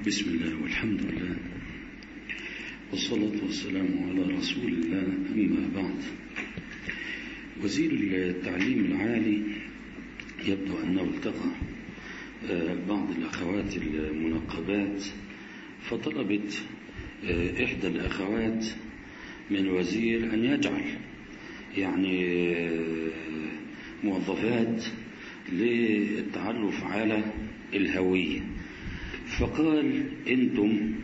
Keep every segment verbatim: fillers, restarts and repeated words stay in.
بسم الله والحمد لله والصلاة والسلام على رسول الله. أما بعد، وزير التعليم العالي يبدو أنه التقى بعض الأخوات المنقبات، فطلبت إحدى الأخوات من الوزير أن يجعل يعني موظفات للتعرف على الهوية، فقال أنتم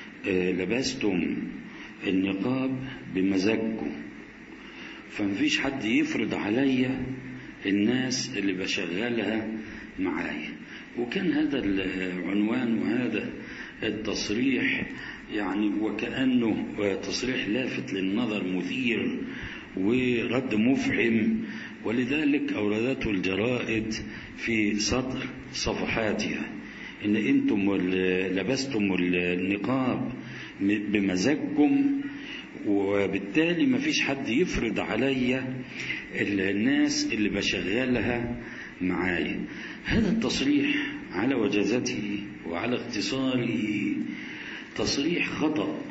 لبستم النقاب بمزاجكم، فمفيش حد يفرض عليا الناس اللي بشغلها معايا. وكان هذا العنوان وهذا التصريح يعني وكأنه تصريح لافت للنظر، مثير ورد مفحم، ولذلك أوردته الجرائد في سطر صفحاتها إن أنتم لبستم النقاب بمزاجكم، وبالتالي ما فيش حد يفرض عليا الناس اللي بشغلها معايا. هذا التصريح على وجازته وعلى اختصاره تصريح خطأ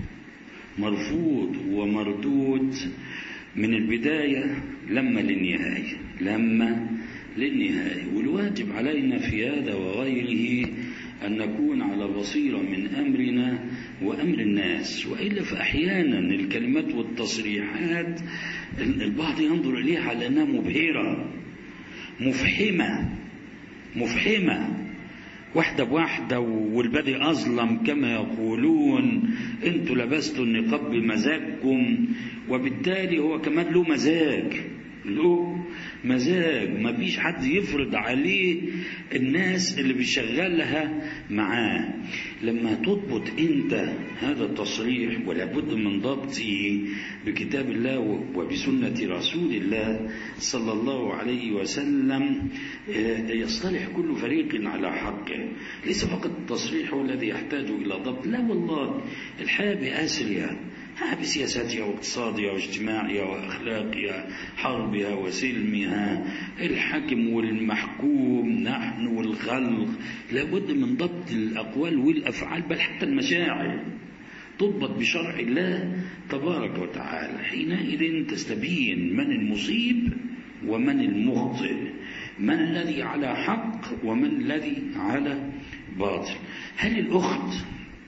مرفوض ومردود من البداية لما للنهاية لما للنهاية والواجب علينا في هذا وغيره أن نكون على بصيرة من أمرنا وأمر الناس، وإلا فأحيانا الكلمات والتصريحات البعض ينظر إليها على أنها مبهرة مفحمة مفحمة واحدة بواحدة والبدي أظلم كما يقولون. أنتوا لبستوا النقاب بمزاجكم، وبالتالي هو كمان له مزاج له مزاج ما فيش حد يفرض عليه الناس اللي بيشغلها معاه. لما تضبط انت هذا التصريح ولا بد من ضبطه بكتاب الله وبسنة رسول الله صلى الله عليه وسلم يصطلح كل فريق على حقه. ليس فقط التصريح هو الذي يحتاج إلى ضبط، لا والله الحياة بأسرها، بسياساتها واقتصادها واجتماعها وأخلاقها، حربها وسلمها، الحاكم والمحكوم، نحن والخلق، لابد من ضبط الأقوال والأفعال بل حتى المشاعر تضبط بشرع الله تبارك وتعالى. حينئذ تستبين من المصيب ومن المخطئ، من الذي على حق ومن الذي على باطل. هل الأخت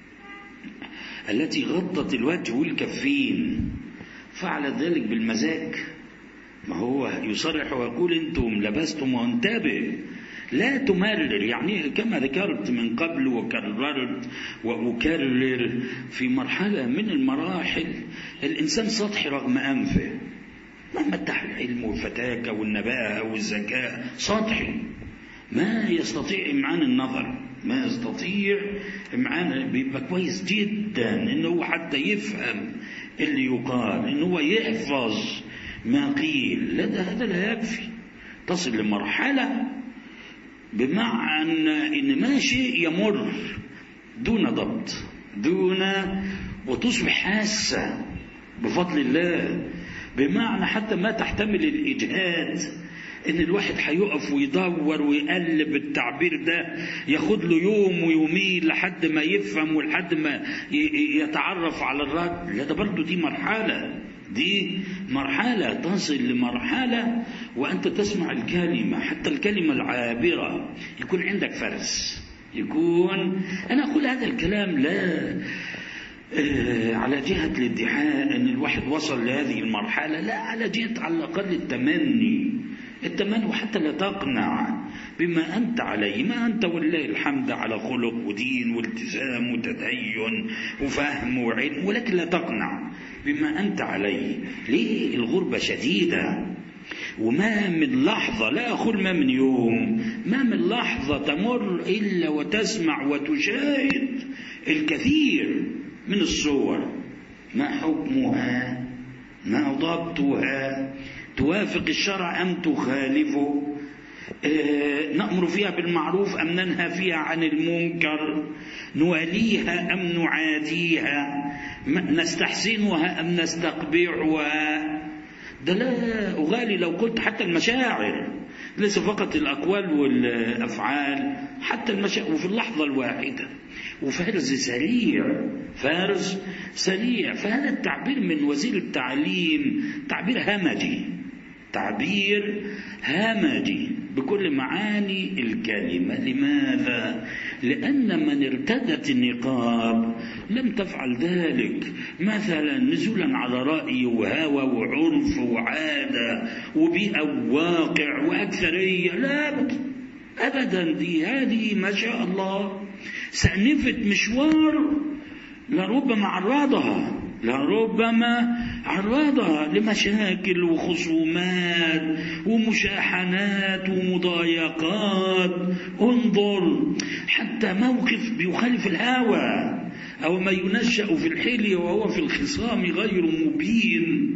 التي غطت الوجه والكفين فعلت ذلك بالمزاج؟ ما هو يصرح ويقول أنتم لبستم، وانتبه لا تمرر، يعني كما ذكرت من قبل وكررت وأكرر في مرحلة من المراحل الإنسان سطحي رغم أنفه، مهما ادعى العلم والفتاكة والنباهة والذكاء سطحي، ما يستطيع إمعان النظر، ما يستطيع إمعان. بيبقى كويس جدا إنه حتى يفهم اللي يقال، إنه يحفظ ما قيل، لا ده هذا لا يكفي. تصل لمرحلة بمعنى إن ما شيء يمر دون ضبط دون وتصبح حاسة بفضل الله، بمعنى حتى ما تحتمل الإجهاد إن الواحد هيقف ويدور ويقلب التعبير ده، ياخد له يوم ويومين لحد ما يفهم ولحد ما يتعرف على الرد. لا ده برضو دي مرحلة دي مرحلة تصل لمرحلة وأنت تسمع الكلمة، حتى الكلمة العابرة يكون عندك فرس، يكون أنا أقول هذا الكلام لا آه على جهة الادعاء أن الواحد وصل لهذه المرحلة، لا على جهة على الأقل التمني التمني وحتى لا تقنع بما أنت عليه، ما أنت والله الحمد على خلق ودين والتزام وتدين وفهم وعلم، ولكن لا تقنع بما أنت عليه. ليه؟ الغربة شديدة، وما من لحظة، لا أقول ما من يوم، ما من لحظة تمر إلا وتسمع وتشاهد الكثير من الصور. ما حكمها؟ ما ضبطها؟ توافق الشرع أم تخالفه؟ آه نأمر فيها بالمعروف أم ننهى فيها عن المنكر؟ نواليها أم نعاديها؟ نستحسنها أم نستقبحها؟ ده لا أغالي لو قلت حتى المشاعر، ليس فقط الأقوال والأفعال، حتى المشاعر، وفي اللحظة الواحدة وفارز سريع، فارز سريع. فهذا التعبير من وزير التعليم تعبير همجي، تعبير همجي بكل معاني الكلمة. لماذا؟ لأن من ارتدت النقاب لم تفعل ذلك مثلا نزولا على رأي وهوى وعرف وعادة وبيئة وواقع وأكثرية، لا أبدا. دي هذه ما شاء الله سأنفت مشوار لربما عرضها لربما عرضها لمشاكل وخصومات ومشاحنات ومضايقات. انظر حتى موقف بيخالف الهوى أو ما ينشأ في الحلية وهو في الخصام غير مبين.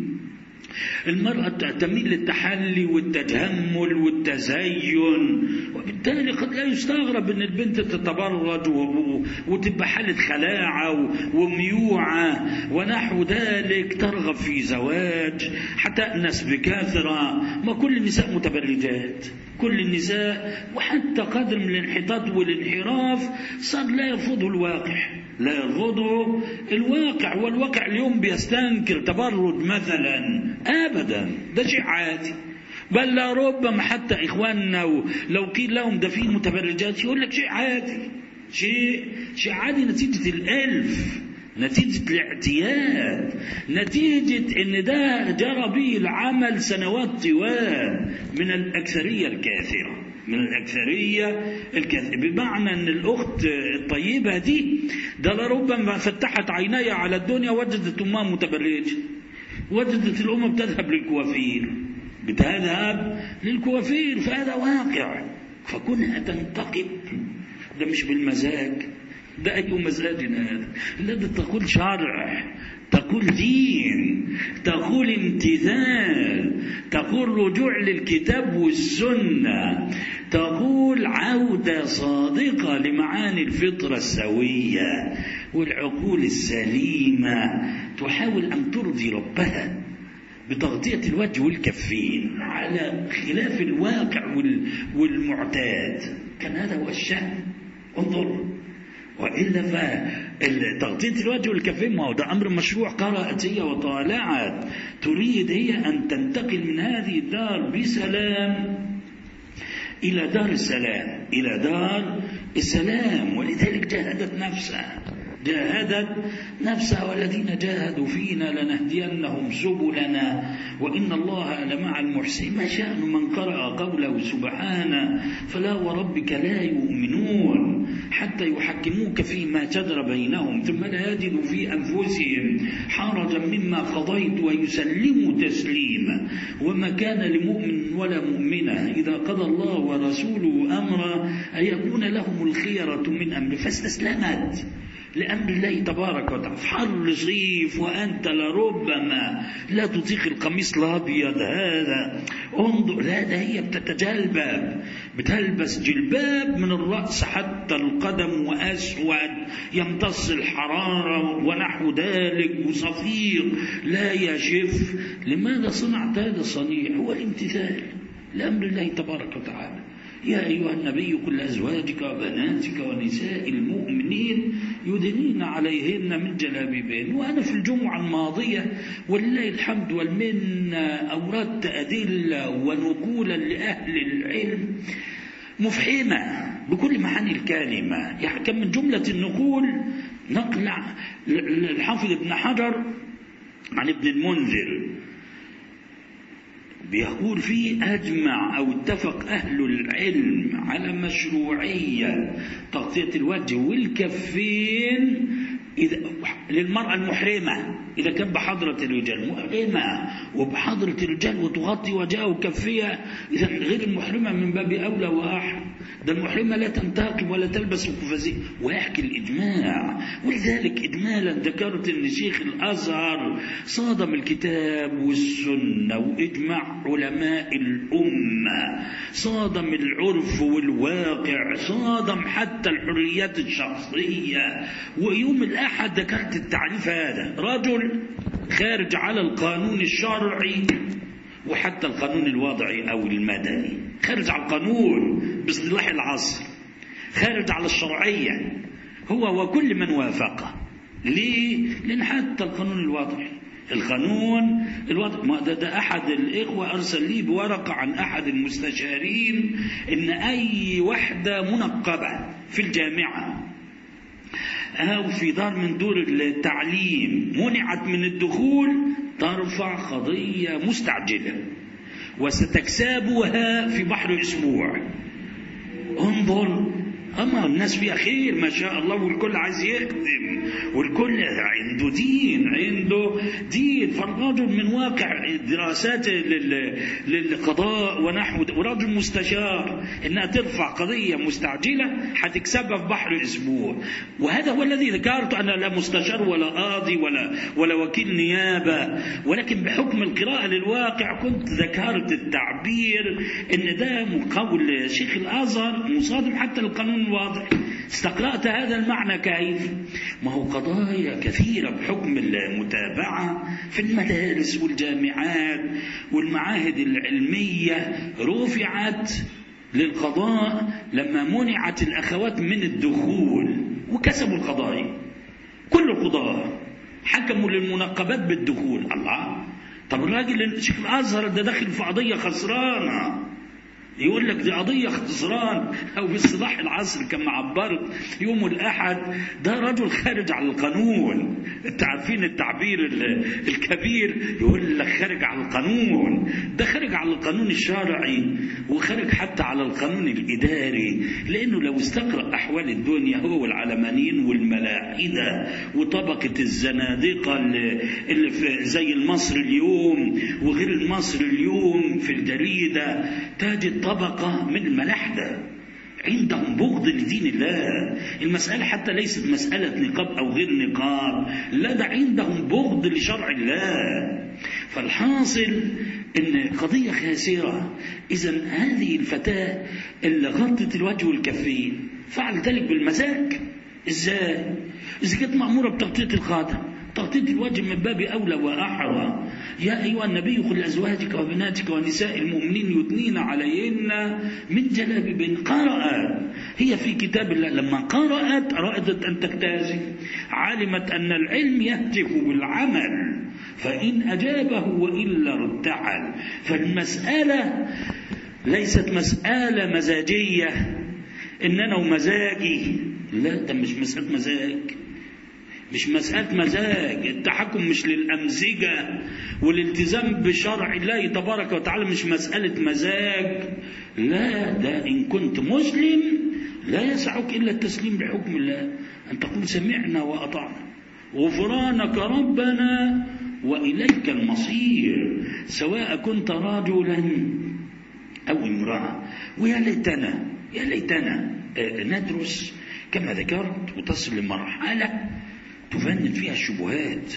المرأة تميل للتحلي والتجمل والتزين، وبالتالي قد لا يستغرب أن البنت تتبرج وتبقى حالة خلاعة وميوعة ونحو ذلك، ترغب في زواج حتأنس بكثرة. ما كل النساء متبرجات، كل النساء، وحتى قدر من الانحطاط والانحراف صار لا يرفضه الواقع، لا يرفضه الواقع. والواقع اليوم بيستنكر تبرج مثلا أبدا، ده شيء عادي. بل لا ربما حتى إخواننا لو قيل لهم ده فيه متبرجات يقول لك شيء عادي، شيء شيء عادي نتيجة الألف، نتيجة الاعتياد، نتيجة ان ده جرى به العمل سنوات طوال من الأكثرية الكاثرة، من الأكثرية الكاثرة. بمعنى ان الأخت الطيبة دي ده لربما فتحت عينيها على الدنيا وجدت أمها متبرجة، وجدت الأمة بتذهب للكوافير، بتذهب للكوافير. فهذا واقع. فكونها تنتقب ده مش بالمزاج، ده أي مزاج هذا؟ لا، ده تقول شرع، تقول دين، تقول امتثال، تقول رجوع للكتاب والسنة، تقول عودة صادقة لمعاني الفطرة السوية والعقول السليمة، تحاول أن ترضي ربها بتغطية الوجه والكفين على خلاف الواقع والمعتاد. كان هذا هو الشأن. انظر، وإلا فتغطية الوجه والكفين ما هو ده أمر مشروع. قرأت هي وطالعت، تريد هي أن تنتقل من هذه الدار بسلام إلى دار السلام، إلى دار السلام. ولذلك جاهدت نفسها، جاهدت نفسها. والذين جاهدوا فينا لنهدينهم سبلنا وإن الله لمع المحسنين. ما شأن من قرأ قوله سبحانه فلا وربك لا يؤمنون حتى يحكموك فيما شجر بينهم ثم لا يجدوا في أنفسهم حرجا مما قضيت ويسلموا تسليما. وما كان لمؤمن ولا مؤمنة إذا قضى الله ورسوله أمرا أن يكون لهم الخيرة من أمر. فاستسلمت لأمر الله تبارك وتعالى. في حر صيف وأنت لربما لا تطيق القميص الأبيض هذا، انظر، لا ده هي بتتجلبب، بتلبس جلباب من الرأس حتى القدم وأسود يمتص الحرارة ونحو ذلك وصفيق لا يشف. لماذا صنعت هذا الصنيع؟ هو الامتثال لأمر الله تبارك وتعالى. يا أيها النبي كل أزواجك وبناتك ونساء المؤمنين يدنين عليهن من جلابيبهن. وأنا في الجمعة الماضية ولله الحمد والمنة أوردت أدلة ونقولا لأهل العلم مفحمة بكل معاني الكلمة. يعني كان من جملة النقول نقل الحافظ ابن حجر عن ابن المنذر بيقول فيه أجمع أو اتفق أهل العلم على مشروعية تغطية الوجه والكفين إذا للمرأة المحرمة إذا كان بحضرة الرجال، محرمة وبحضرة الرجال وتغطي وجهها وكفيها، إذا غير المحرمة من باب أولى وأحد. ده المحرمة لا تنتقب ولا تلبس القفازين. ويحكي الإجماع. ولذلك إجمالا ذكرت أن شيخ الأزهر صادم الكتاب والسنة وإجماع علماء الأمة، صادم العرف والواقع، صادم حتى الحريات الشخصية. ويوم الأحد ذكرت التعريف هذا: رجل خارج على القانون الشرعي وحتى القانون الوضعي أو المدني، خارج على القانون باصطلاح العصر، خارج على الشرعية، هو وكل من وافقه. ليه؟ لأن حتى القانون الوضعي القانون الوضعي ما ده, ده أحد الإخوة أرسل لي بورقة عن أحد المستشارين إن أي وحدة منقبة في الجامعة أو في دار من دور التعليم منعت من الدخول ترفع قضية مستعجلة وستكسبها في بحر أسبوع. انظر، أما الناس فيها خير ما شاء الله، والكل عايز يخدم، والكل عنده دين عنده دين فالرجل من واقع دراسات للقضاء ونحو، ورجل مستشار إنها ترفع قضية مستعجلة هتكسبها في بحر أسبوع. وهذا هو الذي ذكرت، أنا لا مستشار ولا قاضي ولا ولا وكيل نيابة، ولكن بحكم القراءة للواقع كنت ذكرت التعبير إن ده من قول شيخ الأزهر مصادم حتى القانون الواضح. استقرأت هذا المعنى كيف؟ ما هو قضايا كثيرة بحكم المتابعة في المدارس والجامعات والمعاهد العلمية رفعت للقضاء لما منعت الأخوات من الدخول وكسبوا القضايا. كل القضاء حكموا للمنقبات بالدخول. الله، طب الراجل شيخ الأزهر ده داخل في قضية خسرانة، يقول لك دي قضية خسران، أو باصطلاح العصر كما عبرت يوم الأحد ده رجل خارج على القانون. انت عارفين التعبير الكبير، يقول لك خارج على القانون، ده خارج على القانون الشرعي وخارج حتى على القانون الإداري، لأنه لو استقرأ أحوال الدنيا هو والعلمانيين والملاحدة وطبقة الزنادقة اللي في زي المصري اليوم وغير المصري اليوم في الجريدة، تجد طبقة من الملاحدة عندهم بغض لدين الله. المسألة حتى ليست مسألة نقاب أو غير نقاب، لا، ده عندهم بغض لشرع الله. فالحاصل إن قضية خاسرة. إذن هذه الفتاة اللي غطت الوجه والكفين فعل ذلك بالمزاج. إزاي؟ إذا كانت مأمورة بتغطية الخاتم، تغطية الوجه من باب أولى وأحرى. يا أيها النبي قل لأزواجك وبناتك ونساء المؤمنين يدنين عليهن من جلابيبهن. قرأت هي في كتاب الله، لما قرأت أرادت أن تجتازي، علمت أن العلم يهتف بالعمل، فإن أجابه وإلا ارتحل. فالمسألة ليست مسألة مزاجية إن أنا ومزاجي، لا، ده مش مسألة مزاج، مش مسألة مزاج. التحكم مش للأمزجة، والالتزام بشرع الله تبارك وتعالى مش مسألة مزاج، لا، ده إن كنت مسلم لا يسعك إلا التسليم لحكم الله، أن تقول سمعنا وأطعنا غفرانك ربنا وإليك المصير، سواء كنت رجلا أو امرأة. ويا ليتنا يا ليتنا ندرس كما ذكرت وتصل لمرحلة تفند فيها الشبهات،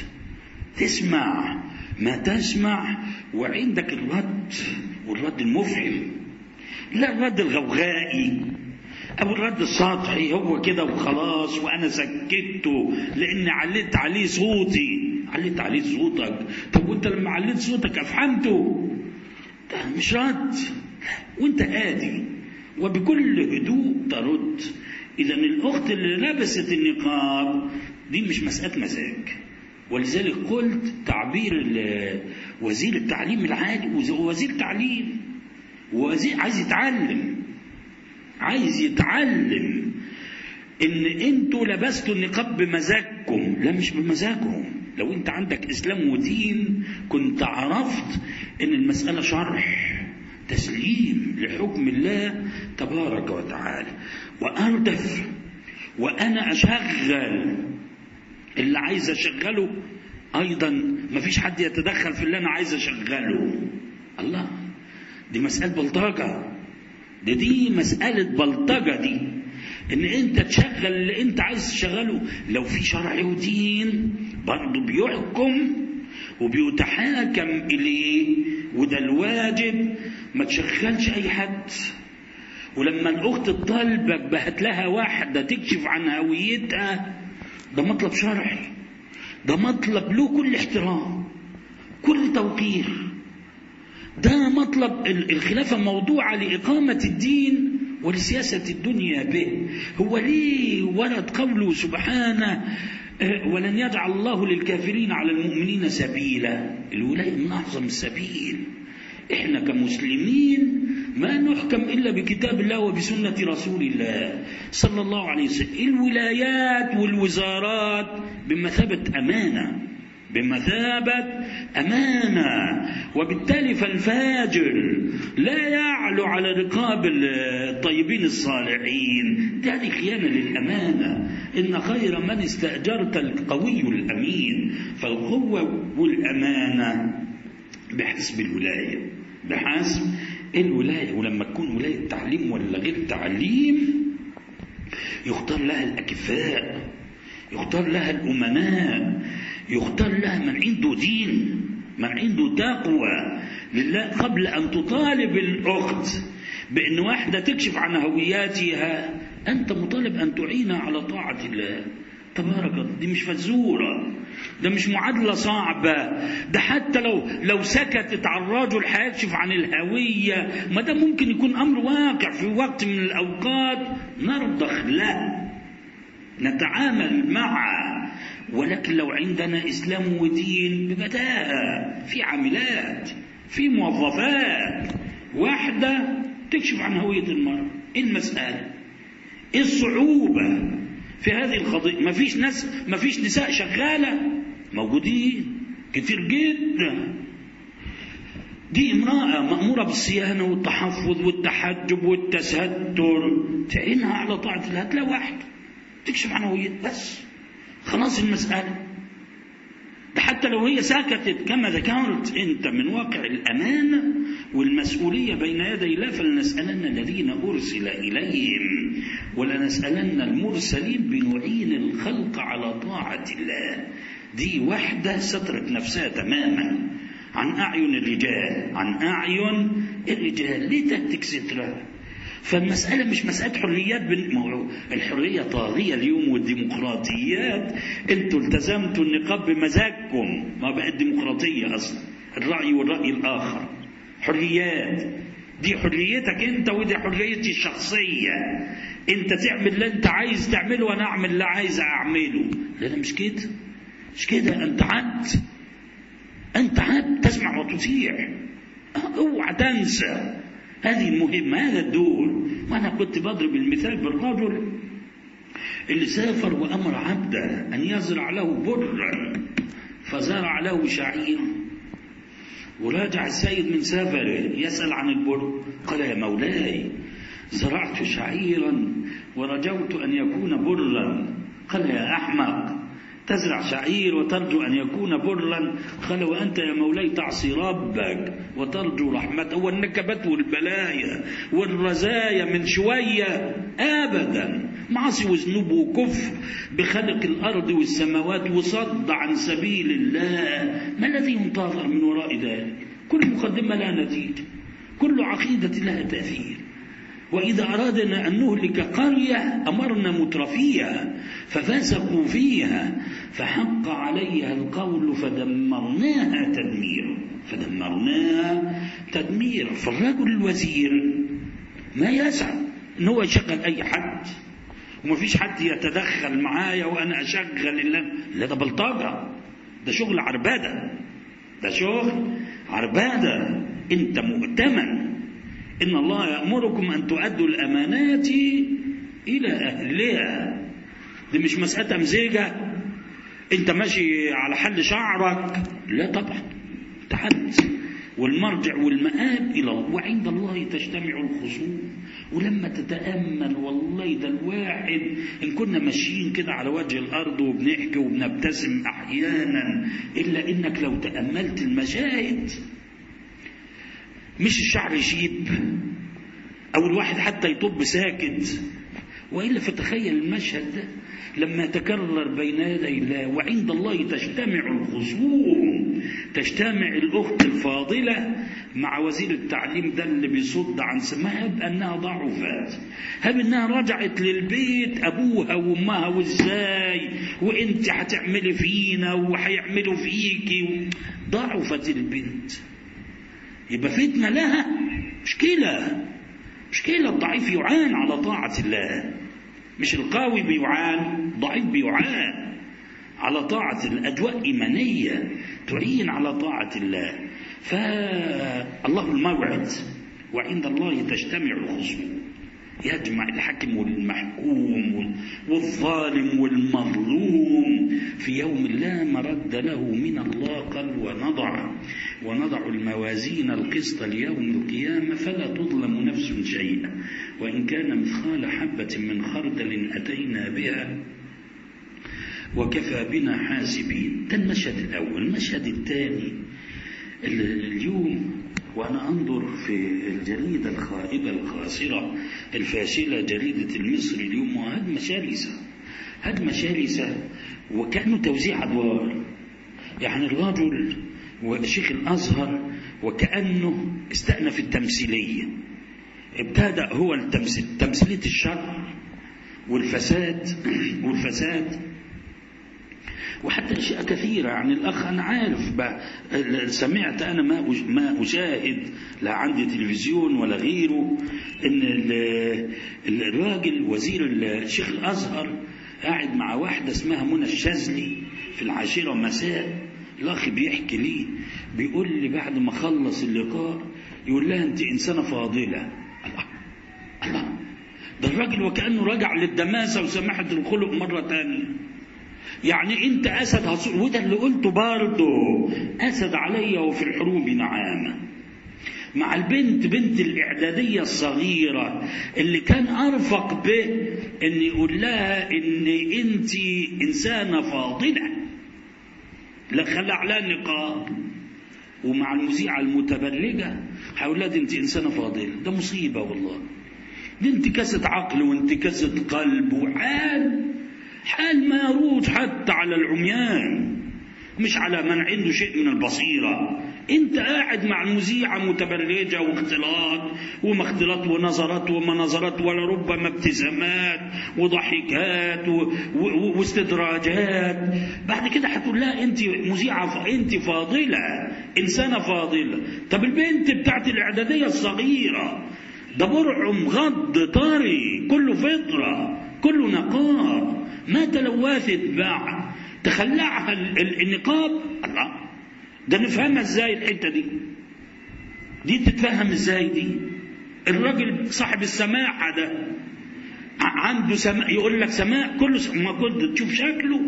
تسمع ما تسمع وعندك الرد، والرد المفهم، لا الرد الغوغائي أو الرد السطحي، هو كده وخلاص وأنا سكته لأن عليت عليه صوتي. عليت عليه صوتك، طب وانت لما عليت صوتك أفهمته؟ ده مش رد، وانت هادي وبكل هدوء ترد. إذا الأخت اللي لبست النقاب دي مش مسألة مزاج، ولذلك قلت تعبير وزير التعليم العالي، وزير تعليم وزير عايز يتعلم عايز يتعلم إن أنتوا لبستوا النقاب بمزاجكم، لا مش بمزاجهم. لو أنت عندك إسلام ودين كنت عرفت إن المسألة شرح تسليم لحكم الله تبارك وتعالى. وأردف وأنا أشغل اللي عايز أشغله، أيضا ما فيش حد يتدخل في اللي أنا عايز أشغله. الله، دي مسألة بلطجة، دي دي مسألة بلطجة دي، إن أنت تشغل اللي أنت عايز تشغله. لو في شرع ودين برضه بيحكم وبيتحاكم إليه، وده الواجب، ما تشغلش أي حد. ولما الأخت تطالبك بهات لها واحدة تكشف عن هويتها، ده مطلب شرعي، ده مطلب له كل احترام كل توقير، ده مطلب. الخلافة موضوعة لإقامة الدين ولسياسة الدنيا به. هو ليه ورد قوله سبحانه ولن يجعل الله للكافرين على المؤمنين سبيلا؟ الولاية من أعظم السبيل. إحنا كمسلمين ما نحكم إلا بكتاب الله وبسنة رسول الله صلى الله عليه وسلم. الولايات والوزارات بمثابة أمانة، بمثابة أمانة، وبالتالي فالفاجر لا يعلو على رقاب الطيبين الصالحين. ذلك خيانة للأمانة. إن خير من استأجرت القوي الأمين. فالقوة والأمانة بحسب الولاية، بحسب الولاية. ولما تكون ولاية تعليم ولا غير تعليم يختار لها الأكفاء، يختار لها الأمناء، يختار لها من عنده دين، من عنده تقوى لله. قبل أن تطالب الأخت بأن واحدة تكشف عن هوياتها، أنت مطالب أن تعينها على طاعة الله تبارك الله. دي مش فزورة، ده مش معادلة صعبة. ده حتى لو لو سكتت عن الرجل هيكشف عن الهوية، ما ده ممكن يكون أمر واقع في وقت من الأوقات نرضخ له، نتعامل معه. ولكن لو عندنا إسلام ودين ببداهة، في عاملات، في موظفات، واحدة تكشف عن هوية المرأة. إيه المسألة؟ إيه الصعوبة في هذه القضية؟ ما فيش ناس، ما فيش نساء شغالة؟ موجودين كتير جدا. دي امرأة مأمورة بالصيانة والتحفظ والتحجب والتستر، تعينها على طاعة الله. هتلاقي واحدة تكشف عن هويتها بس، خلاص المسألة. ده حتى لو هي سكتت كما ذكرت أنت من واقع الأمانة والمسؤولية بين يدي الله، فلنسألن الذين أرسل إليهم ولنسألن المرسلين بنعين الخلق على طاعة الله. دي واحدة سترت نفسها تماما عن أعين الرجال، عن أعين الرجال. ليه تهتك سترها؟ فالمسألة مش مسألة حريات. الحرية طاغية اليوم والديمقراطيات. انتوا التزمتوا النقاب بمزاجكم، ما بقت ديمقراطية أصلا. الرأي والرأي الآخر حريات. دي حريتك انت ودي حريتي الشخصية. انت تعمل اللي انت عايز تعمله وانا اعمل اللي عايز اعمله. لا لا مش كده، مش كده. انت عبد، انت عبد تسمع وتطيع. اوعى تنسى هذه المهمة، هذا الدور. وأنا كنت بضرب المثال بالرجل اللي سافر وأمر عبده أن يزرع له برا، فزرع له شعيرا، وراجع السيد من سفره يسأل عن البر، قال يا مولاي زرعت شعيرا ورجوت أن يكون برا. قال يا أحمق، تزرع شعير وترجو أن يكون برا؟ قال وأنت يا مولاي تعصي ربك وترجو رحمته. والنكبات والبلايا والرزايا من شوية أبدا، معصي وذنوب وكفر بخلق الأرض والسماوات وصد عن سبيل الله. ما الذي ينتظر من وراء ذلك؟ كل مقدمة لها نتيجة، كل عقيدة لها تأثير. وإذا أرادنا أن نهلك قرية أمرنا مترفيها ففسقوا فيها فحق عليها القول فدمرناها تدميرا، فدمرناها تدميرا. فالرجل الوزير ما يسعى إن هو يشغل أي حد، وما فيش حد يتدخل معايا وأنا أشغل الله. لا ده بلطجة، ده شغل عربادة، ده شغل عربادة. أنت مؤتمن. إن الله يأمركم أن تؤدوا الأمانات إلى أهلها. دي مش مسألة مزيجة أنت ماشي على حل شعرك، لا طبعا. تحدث والمرجع والمآب إلى الله، وعند الله تجتمع الخصوم. ولما تتأمل والله ده الواحد إن كنا ماشيين كده على وجه الأرض وبنحكي وبنبتسم أحيانا، إلا إنك لو تأملت المشاهد مش الشعر يشيب أو الواحد حتى يطب ساكت، وإلا فتخيل المشهد ده لما تكرر بين يدي الله وعند الله تجتمع الخصوم. تجتمع الأخت الفاضلة مع وزير التعليم ده اللي بيصد عن سماها، هب أنها ضعفت، هب أنها رجعت للبيت أبوها وأمها وإزاي وإنت هتعملي فينا وهيعملوا فيكي. ضعفت البنت، يبقى فتنة لها، مشكلة. مشكلة الضعيف يعان على طاعة الله، مش القوي بيعان، ضعيف بيعان على طاعة الأجواء إيمانية تعين على طاعة الله. فالله الموعد وعند الله تجتمع الخصوم، يجمع الحاكم والمحكوم والظالم والمظلوم في يوم لا مرد له من الله. قال ونضع ونضع الموازين القسط ليوم القيامة فلا تظلم نفس شيئا وإن كان مثقال حبة من خردل أتينا بها وكفى بنا حاسبين. ده المشهد الأول. المشهد الثاني اليوم وأنا أنظر في الجريدة الخائبة الخاسرة الفاشلة جريدة المصري اليوم، وهدمة شرسة، هدمة شرسة، وكأنه توزيع أدوار. يعني الرجل وشيخ الأزهر وكأنه استأنف التمثيلية، ابتدأ هو التمثيل تمثيلية الشر والفساد والفساد وحتى أشياء كثيرة. يعني الأخ أنا عارف سمعت أنا ما ما أشاهد لا عندي تلفزيون ولا غيره، إن الراجل وزير الشيخ الأزهر قاعد مع واحدة اسمها منى الشاذلي في العاشرة مساء. الأخ بيحكي لي بيقول لي بعد ما خلص اللقاء يقول لها أنت إنسانة فاضلة. الله الله، ده الراجل وكأنه رجع للدماسة وسماحة الخلق مرة تانية. يعني انت اسد هصور، وده اللي قلته برضه، اسد عليا وفي الحروب نعامة. مع البنت بنت الاعدادية الصغيرة اللي كان ارفق به ان يقول لها ان انت انسانة فاضلة، لا خلع لها النقاب. ومع المذيعة المتبرجة هقول لها دي انت انسانة فاضلة. ده مصيبة والله، دي انتكاسة عقل وانتكاسة قلب وحال حال ما يروج حتى على العميان، مش على من عنده شيء من البصيرة. انت قاعد مع المذيعة متبرجة واختلاط وما اختلاط ونظرات وما نظرات ولا ربما ابتسامات وضحكات واستدراجات. بعد كده هتقول لا انت مذيعة، انت فاضلة، انسانة فاضلة. طب البنت بتاعت الاعدادية الصغيرة ده برع مغض طري كله فطرة كله نقاب، ما تلوثت بعد تخلعها النقاب. الله، ده نفهمها ازاي الحته دي؟ دي تتفهم ازاي دي؟ الراجل صاحب السماحه ده عنده سماء، يقول لك سماء كله سماء، ما كنت تشوف شكله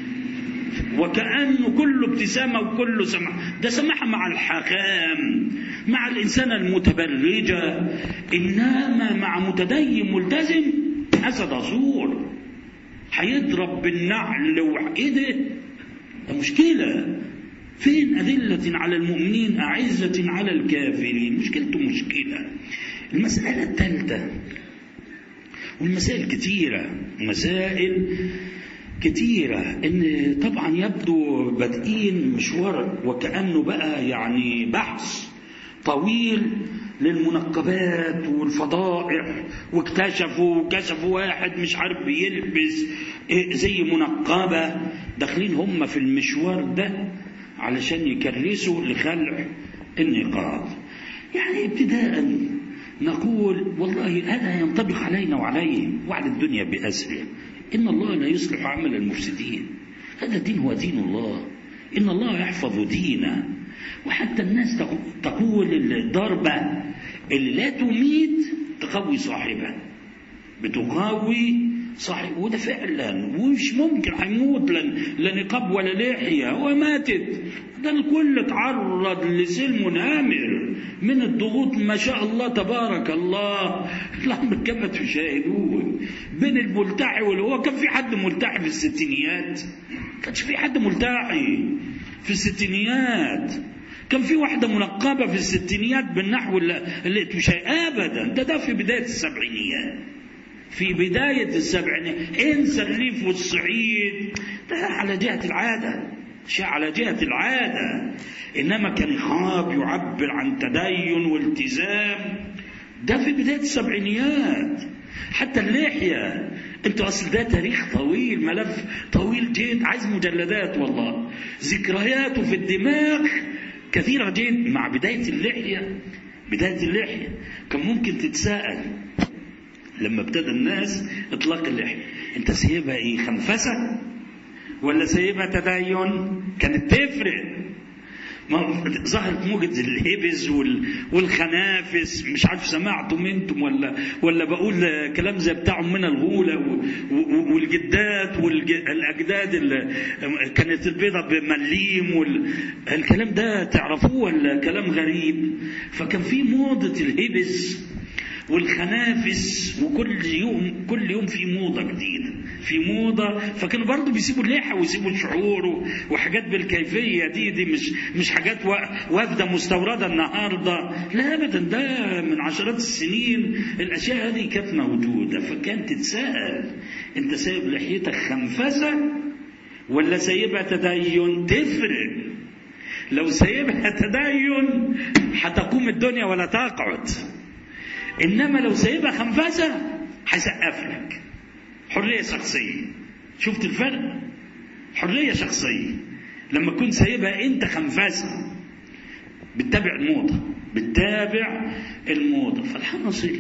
وكأنه كله ابتسامة وكله سماحة. ده سماحة مع الحكام، مع الإنسانة المتبرجة، إنما مع متدين ملتزم أسد أصول هيضرب بالنعل وإيده. ده مشكلة. فين أذلة على المؤمنين أعزة على الكافرين؟ مشكلته مشكلة. المسألة الثالثة، والمسائل كتيرة، مسائل كتيرة، إن طبعا يبدو بادئين مشوار وكأنه بقى يعني بحث طويل للمنقبات والفضائح، واكتشفوا كشفوا واحد مش عارف بيلبس زي منقبة، داخلين هم في المشوار ده علشان يكرسوا لخلع النقاب. يعني ابتداء نقول والله هذا ينطبق علينا وعليهم وعلى الدنيا بأسرها. إن الله لا يصلح عمل المفسدين، هذا الدين هو دين الله، إن الله يحفظ دينه. وحتى الناس تقول الضربة اللي لا تميت تقوي صاحبها، بتقوي صاحب، وده فعلا ومش ممكن هيموت لا نقاب ولا لحية وماتت. ده الكل تعرض لسلم آمر من الضغوط ما شاء الله تبارك الله. الأمر كما تشاهدون بين الملتحي واللي هو كان في حد ملتحي في الستينيات؟ كانش في حد ملتحي في الستينيات. كان في واحدة منقبة في الستينيات بالنحو اللي تشاهد أبدا. ده ده في بداية السبعينيات، في بداية السبعينيات. انسى الريف والصعيد، ده على جهة العادة، شيء على جهة العادة. إنما كان يخاف يعبر عن تدين والتزام، ده في بداية السبعينيات. حتى اللحية، انتوا أصل ده تاريخ طويل، ملف طويل جدا، عايز مجلدات والله. ذكرياته في الدماغ كثيرة جدا. مع بداية اللحية بداية اللحية. كان ممكن تتساءل لما ابتدى الناس إطلاق اللحية، أنت سايبها إيه، خنفسة ولا سايبها تدين؟ كانت تفرق. ما ظهرت موجة الهبز والخنافس، مش عارف سمعتم انتم ولا ولا بقول كلام زي بتاعهم من الغولة والجدات والأجداد اللي كانت البيضة بمليم والكلام ده تعرفوه ولا كلام غريب؟ فكان في موضة الهبز والخنافس، وكل يوم كل يوم في موضة جديدة، في موضة. فكانوا برضو بيسيبوا اللحى ويسيبوا الشعور وحاجات بالكيفية دي دي مش مش حاجات وافدة مستوردة النهاردة، لا أبدا، ده من عشرات السنين الأشياء هذه كانت موجودة. فكانت تتساءل أنت سايب لحيتك خنفسة ولا سايبها تدين؟ تفرق. لو سايبها تدين هتقوم الدنيا ولا تقعد، إنما لو سايبها خنفسة هيسقف لك. حرية شخصية. شفت الفرق؟ حرية شخصية. لما تكون سايبها أنت خنفسة بتتابع الموضة، بتتابع الموضة. فالحاصل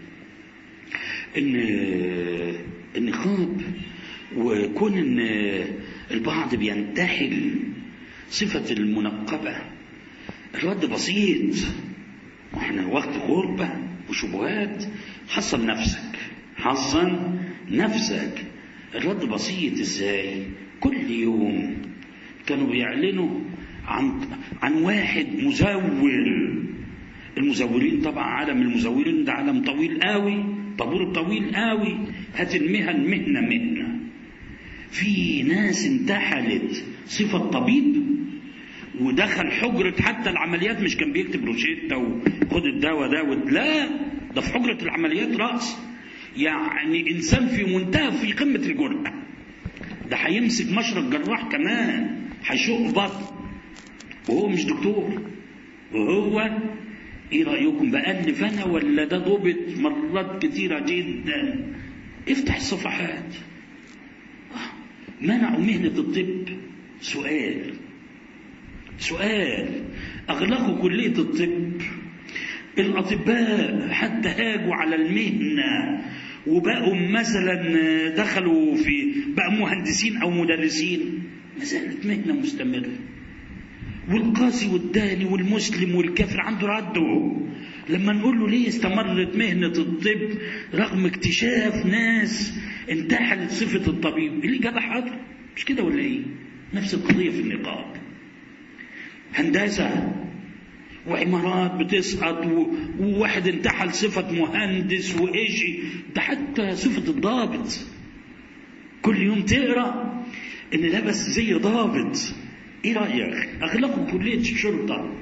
إن النقاب وكون إن البعض بينتحل صفة المنقبة، الرد بسيط. وإحنا وقت غربة وشبهات، حصن نفسك، حصن نفسك. الرد بسيط ازاي؟ كل يوم كانوا بيعلنوا عن عن واحد مزور. المزورين طبعا عالم المزورين ده عالم طويل قوي، طابور طويل قوي. هات المهن مهنة مهنة. في ناس انتحلت صفة طبيب ودخل حجرة حتى العمليات، مش كان بيكتب روشيتا وخد الدواء ده، لا ده في حجرة العمليات رأس. يعني إنسان في منتهى في قمة الجرأة. ده هيمسك مشرط جراح كمان، هيشق بطن وهو مش دكتور. وهو ايه رأيكم بألف أنا ولا ده ضبط مرات كتيرة جدا؟ افتح الصفحات. منعوا مهنة الطب. سؤال سؤال أغلقوا كلية الطب. الأطباء حتى هاجوا على المهنة وبقوا مثلا دخلوا في بقى مهندسين أو مدرسين، ما زالت مهنة مستمرة. والقاسي والداني والمسلم والكافر عنده رده. لما نقول له ليه استمرت مهنة الطب رغم اكتشاف ناس انتحلت صفة الطبيب؟ اللي جاب حاضر، مش كده ولا ايه؟ نفس القضية في النقاب. هندسة وعمارات بتسقط، وواحد انتحل صفة مهندس وإيش، ده حتى صفة الضابط. كل يوم تقرأ إن لبس زي ضابط. إيه رأيك؟ أغلقوا كلية الشرطة،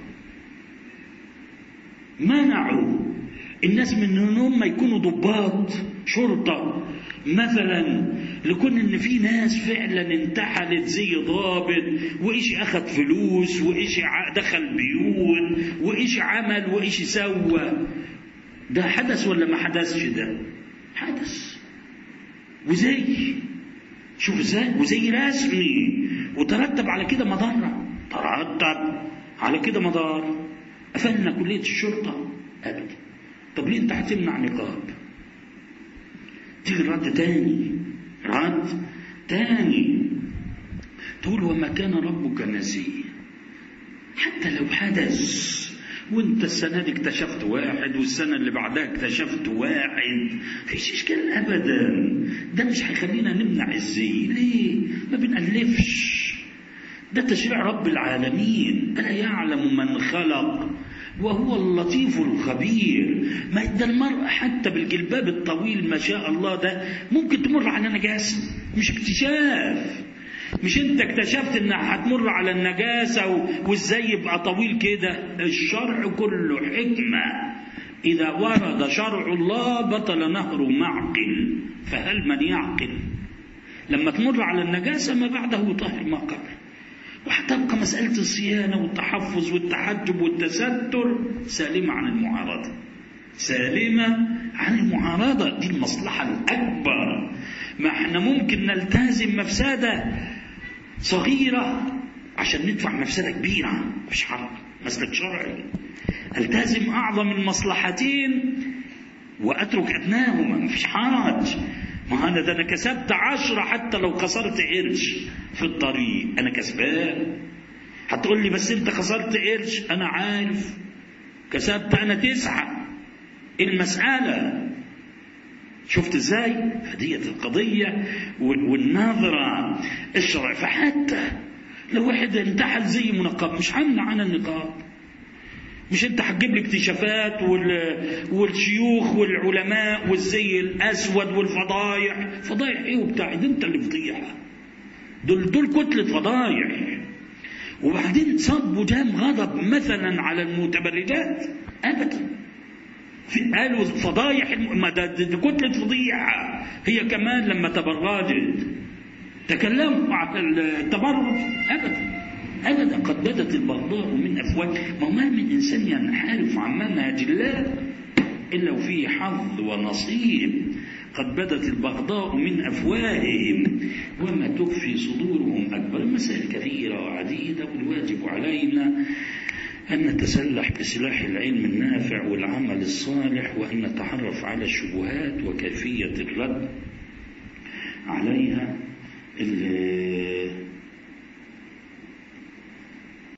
منعوا الناس من إنهم ما يكونوا ضباط شرطة مثلا، لكون ان في ناس فعلا انتحلت زي ضابط، وايش اخذ فلوس، وايش دخل بيوت، وايش عمل، وايش سوى. ده حدث ولا ما حدثش؟ ده حدث. وزي شوف ازاي، وزي رسمي، وترتب على كده مضرة، ترتب على كده مضار. قفلنا كلية الشرطة ابدا. طب ليه انت هتمنع نقاب؟ تيجي الرد تاني، رد تاني تقول وما كان ربك نسيا. حتى لو حدث وانت السنة دي اكتشفت واحد والسنة اللي بعدها اكتشفت واحد، فيش اشكال ابدا. ده مش هيخلينا نمنع الزي. ليه؟ ما بنألفش. ده تشريع رب العالمين. ألا يعلم من خلق وهو اللطيف الخبير. ما ده المرأة حتى بالجلباب الطويل ما شاء الله ده ممكن تمر على نجاسة، مش اكتشاف. مش انت اكتشفت انها هتمر على النجاسة وازاي يبقى طويل كده. الشرع كله حكمة. إذا ورد شرع الله بطل نهر معقل، فهل من يعقل؟ لما تمر على النجاسة ما بعده طهر ما قبل. وهتبقى مسألة الصيانة والتحفظ والتحجب والتستر سالمة عن المعارضة، سالمة عن المعارضة. دي المصلحة الأكبر. ما احنا ممكن نلتزم مفسدة صغيرة عشان ندفع مفسدة كبيرة، مش حرام. مسلك شرعي. التزم أعظم المصلحتين وأترك أدناهما، ما فيش حرج. ما أنا ده أنا كسبت عشرة حتى لو خسرت قرش في الطريق أنا كسبان. هتقول لي بس أنت خسرت قرش، أنا عارف كسبت أنا تسعة. المسألة شفت ازاي؟ فديت القضية والنظرة الشرع. فحتى لو واحد انتحل زي منقب مش همنع عن النقاب. مش انت هتجيب لي اكتشافات والشيوخ والعلماء والزي الاسود والفضايح. فضايح ايه وبتاع ده؟ انت اللي فضيحة. دول دول كتلة فضايح. وبعدين صب جام غضب مثلا على المتبرجات ابدا. قالوا فضايح، ما ده, ده كتلة فضيحة. هي كمان لما تبرجت تكلموا عن التبرج؟ ابدا ابدا. قد بدت البغضاء من افواه. ما من انسان ينحرف عن منهج الله الا وفيه حظ ونصيب. قد بدت البغضاء من افواههم وما تخفي صدورهم اكبر. مسائل كثيرة وعديدة، والواجب علينا أن نتسلح بسلاح العلم النافع والعمل الصالح، وأن نتعرف على الشبهات وكيفية الرد عليها.